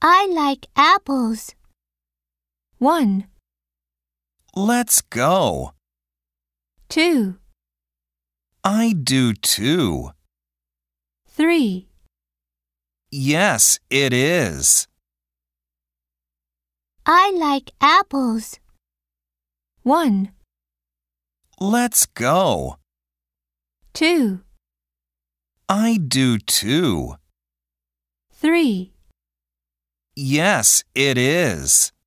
I like apples. 1, Let's go. 2, I do too. 3. Yes, it is. I like apples. 1, Let's go. 2, I do too. 3. Yes, it is.